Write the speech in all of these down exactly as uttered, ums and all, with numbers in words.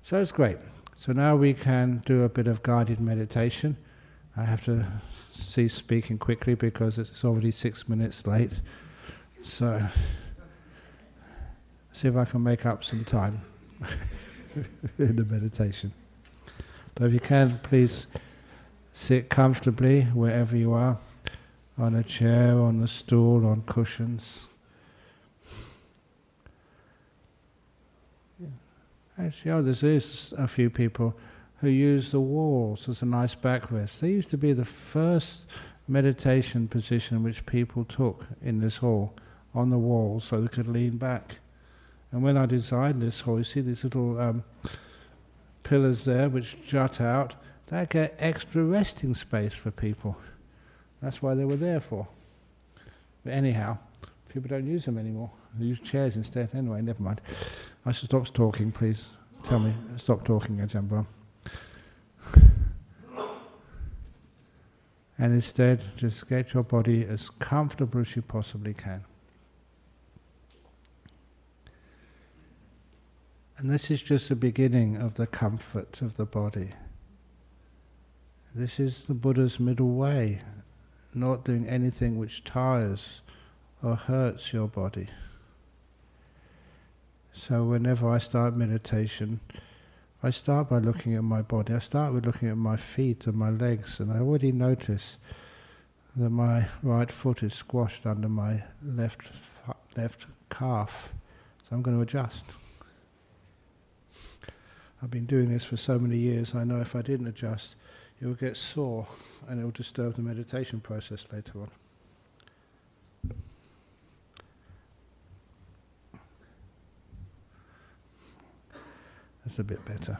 So it's great. So now we can do a bit of guided meditation. I have to cease speaking quickly because it's already six minutes late. So, see if I can make up some time in the meditation. But if you can, please sit comfortably wherever you are, on a chair, on a stool, on cushions. Actually, oh, there is a few people who use the walls as a nice backrest. They used to be the first meditation position which people took in this hall, on the wall, so they could lean back. And when I designed this hall, you see these little um, pillars there which jut out. That get extra resting space for people. That's why they were there for. But anyhow, people don't use them anymore. They use chairs instead. Anyway, never mind. I should stop talking, please. Tell me, stop talking, Ajahn Brahm. And instead, just get your body as comfortable as you possibly can. And this is just the beginning of the comfort of the body. This is the Buddha's middle way, not doing anything which tires or hurts your body. So whenever I start meditation, I start by looking at my body. I start with looking at my feet and my legs, and I already notice that my right foot is squashed under my left left calf. So I'm going to adjust. I've been doing this for so many years, I know if I didn't adjust, it will get sore and it will disturb the meditation process later on. That's a bit better.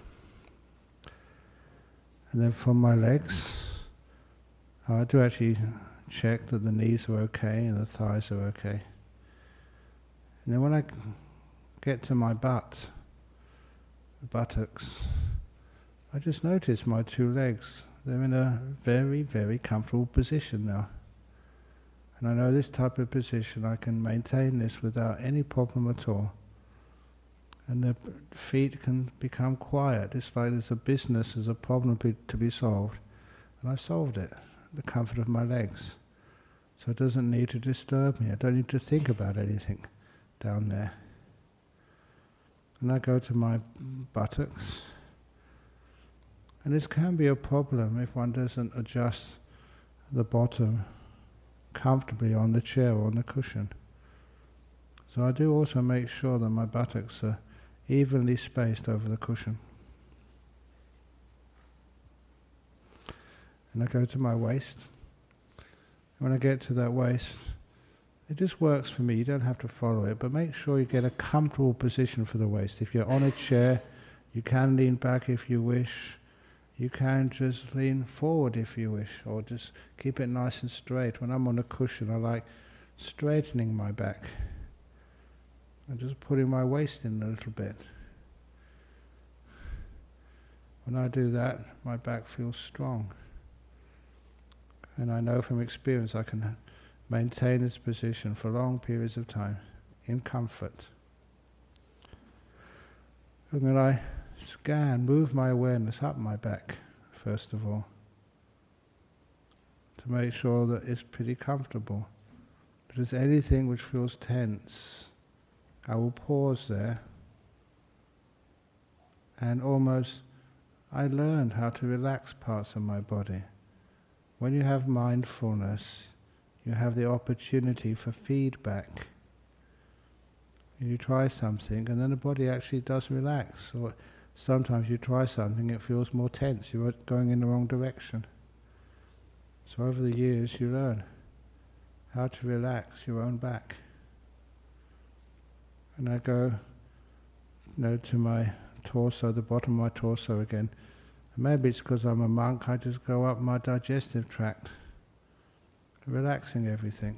And then from my legs, I do actually check that the knees are okay and the thighs are okay. And then when I get to my butt, the buttocks, I just notice my two legs. They're in a very, very comfortable position now. And I know this type of position, I can maintain this without any problem at all. And the feet can become quiet. It's like there's a business, there's a problem be, to be solved. And I've solved it, the comfort of my legs. So it doesn't need to disturb me. I don't need to think about anything down there. And I go to my buttocks. And this can be a problem if one doesn't adjust the bottom comfortably on the chair or on the cushion. So I do also make sure that my buttocks are evenly spaced over the cushion. And I go to my waist. And when I get to that waist, it just works for me. You don't have to follow it, but make sure you get a comfortable position for the waist. If you're on a chair, you can lean back if you wish. You can just lean forward if you wish, or just keep it nice and straight. When I'm on a cushion, I like straightening my back. And just putting my waist in a little bit. When I do that, my back feels strong. And I know from experience I can maintain this position for long periods of time, in comfort. And then I scan, move my awareness up my back, first of all, to make sure that it's pretty comfortable. If there's anything which feels tense, I will pause there, and almost I learned how to relax parts of my body. When you have mindfulness, you have the opportunity for feedback. You try something and then the body actually does relax. Or sometimes you try something, it feels more tense, you're going in the wrong direction. So over the years you learn how to relax your own back. And I go you know, to my torso, the bottom of my torso again. And maybe it's because I'm a monk, I just go up my digestive tract, relaxing everything.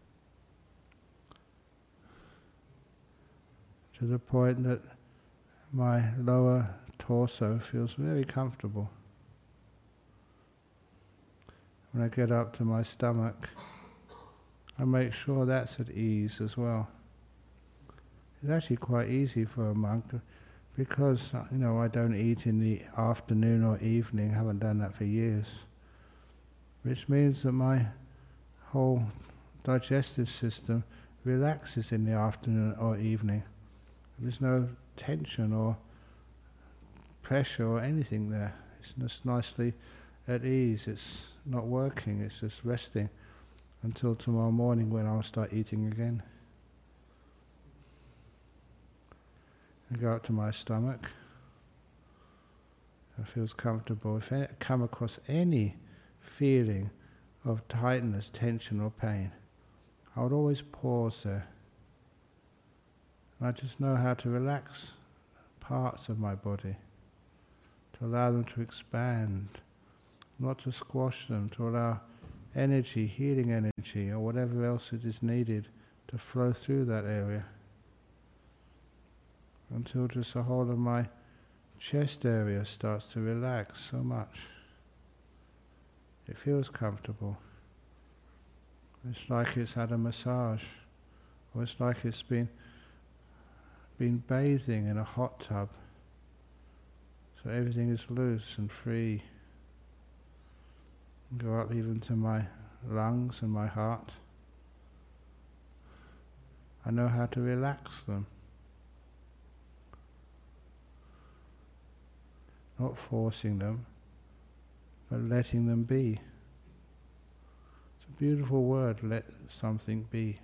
To the point that my lower torso feels very comfortable. When I get up to my stomach, I make sure that's at ease as well. It's actually quite easy for a monk because, you know, I don't eat in the afternoon or evening, haven't done that for years, which means that my whole digestive system relaxes in the afternoon or evening. There's no tension or pressure or anything there. It's just nicely at ease. It's not working, it's just resting until tomorrow morning when I'll start eating again. I go up to my stomach. It feels comfortable. If I come across any feeling of tightness, tension or pain, I would always pause there. And I just know how to relax parts of my body, to allow them to expand, not to squash them, to allow energy, healing energy, or whatever else it is needed to flow through that area. Until just the whole of my chest area starts to relax so much. It feels comfortable. It's like it's had a massage, or it's like it's been been bathing in a hot tub. So everything is loose and free. Go up even to my lungs and my heart. I know how to relax them. Not forcing them, but letting them be. It's a beautiful word, let something be.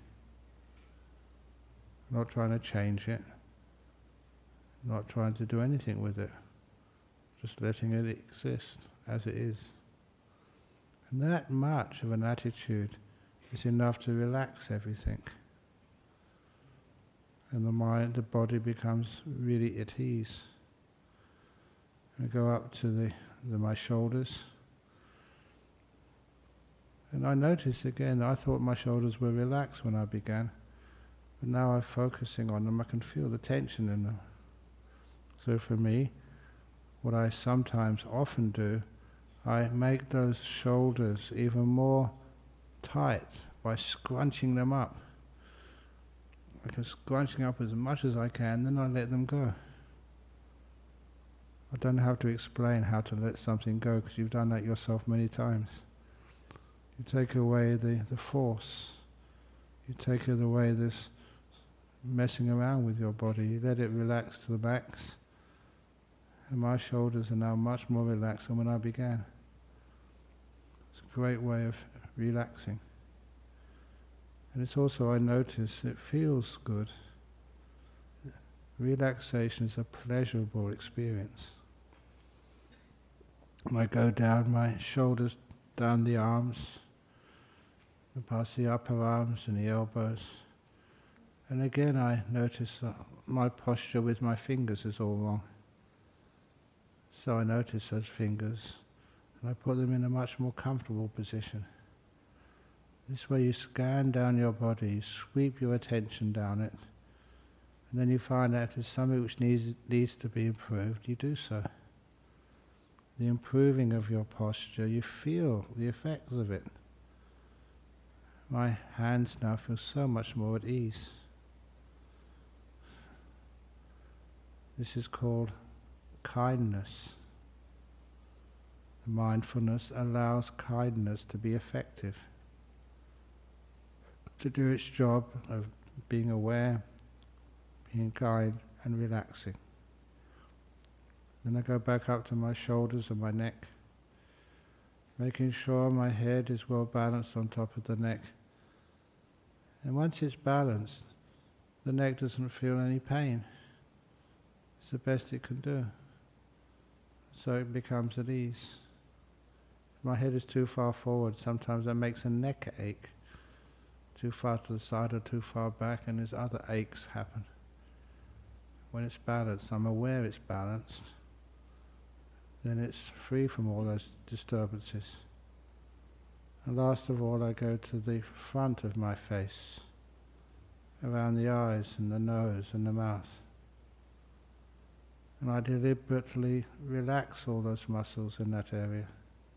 Not trying to change it, not trying to do anything with it, just letting it exist as it is. And that much of an attitude is enough to relax everything. And the mind, the body becomes really at ease. I go up to the, the my shoulders, and I notice again, I thought my shoulders were relaxed when I began, but now I'm focusing on them, I can feel the tension in them. So for me, what I sometimes often do, I make those shoulders even more tight by scrunching them up. I can scrunching up as much as I can, then I let them go. I don't have to explain how to let something go, because you've done that yourself many times. You take away the, the force. You take away this messing around with your body. You let it relax to the backs. And my shoulders are now much more relaxed than when I began. It's a great way of relaxing. And it's also, I notice, it feels good. Relaxation is a pleasurable experience. And I go down my shoulders, down the arms, past the upper arms and the elbows. And again I notice that my posture with my fingers is all wrong. So I notice those fingers and I put them in a much more comfortable position. This way you scan down your body, you sweep your attention down it, and then you find out if there's something which needs, needs to be improved, you do so. The improving of your posture, you feel the effects of it. My hands now feel so much more at ease. This is called kindness. Mindfulness allows kindness to be effective, to do its job of being aware, being kind and relaxing. Then I go back up to my shoulders and my neck, making sure my head is well balanced on top of the neck. And once it's balanced, the neck doesn't feel any pain. It's the best it can do. So it becomes at ease. If my head is too far forward, sometimes that makes a neck ache. Too far to the side or too far back, and there's other aches happen. When it's balanced, I'm aware it's balanced, then it's free from all those disturbances. And last of all, I go to the front of my face, around the eyes and the nose and the mouth. And I deliberately relax all those muscles in that area.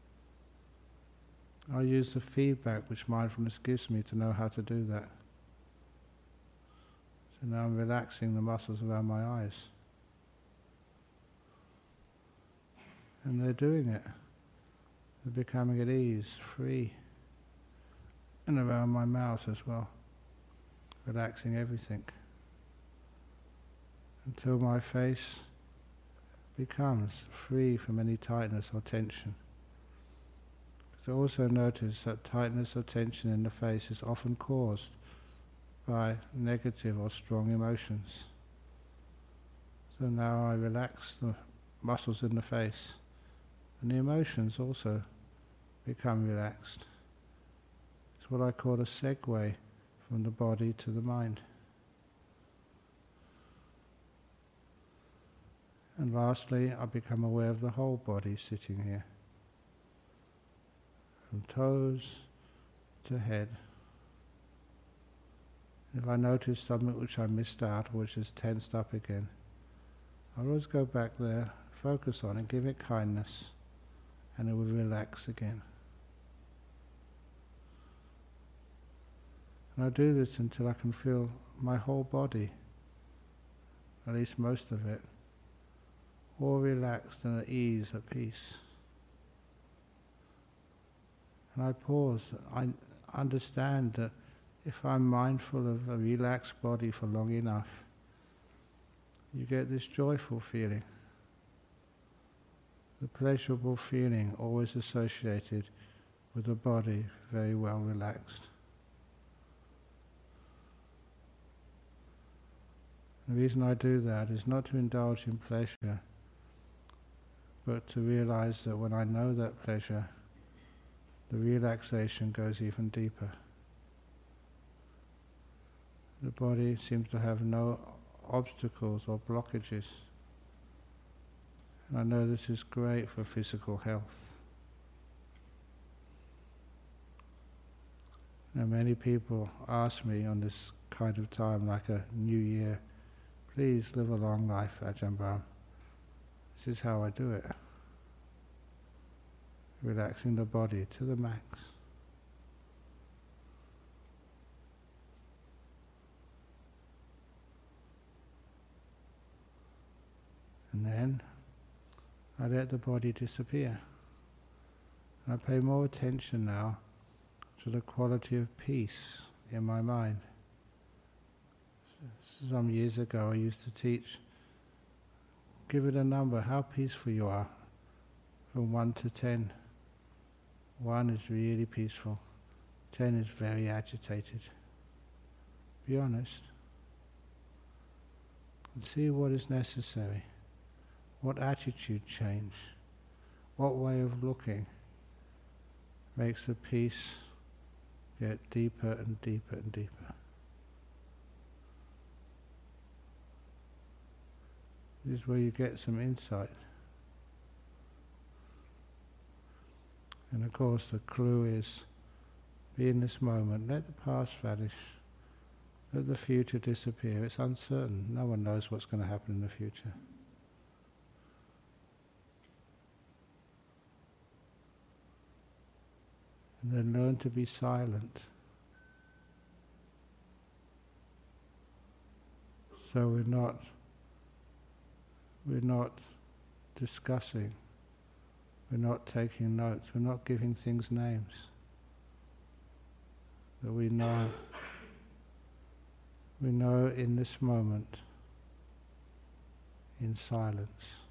I use the feedback which mindfulness gives me to know how to do that. So now I'm relaxing the muscles around my eyes. And they're doing it. They're becoming at ease, free. And around my mouth as well. Relaxing everything. Until my face becomes free from any tightness or tension. Because I also notice that tightness or tension in the face is often caused by negative or strong emotions. So now I relax the muscles in the face, and the emotions also become relaxed. It's what I call a segue from the body to the mind. And lastly, I become aware of the whole body sitting here, from toes to head. If I notice something which I missed out or which is tensed up again, I'll always go back there, focus on it, give it kindness, and it will relax again. And I do this until I can feel my whole body, at least most of it, all relaxed and at ease, at peace. And I pause. I understand that if I'm mindful of a relaxed body for long enough, you get this joyful feeling, the pleasurable feeling always associated with the body very well relaxed. The reason I do that is not to indulge in pleasure, but to realize that when I know that pleasure, the relaxation goes even deeper. The body seems to have no obstacles or blockages. And I know this is great for physical health. Now many people ask me on this kind of time, like a new year, please live a long life, Ajahn Brahm. This is how I do it. Relaxing the body to the max. And then I let the body disappear. And I pay more attention now to the quality of peace in my mind. Some years ago I used to teach, give it a number, how peaceful you are, from one to ten. One is really peaceful, ten is very agitated. Be honest. And see what is necessary. What attitude change, what way of looking makes the peace get deeper and deeper and deeper. This is where you get some insight. And of course the clue is, be in this moment, let the past vanish, let the future disappear. It's uncertain, no one knows what's going to happen in the future. And then learn to be silent. So we're not, we're not discussing, we're not taking notes, we're not giving things names. But we know, we know in this moment, in silence.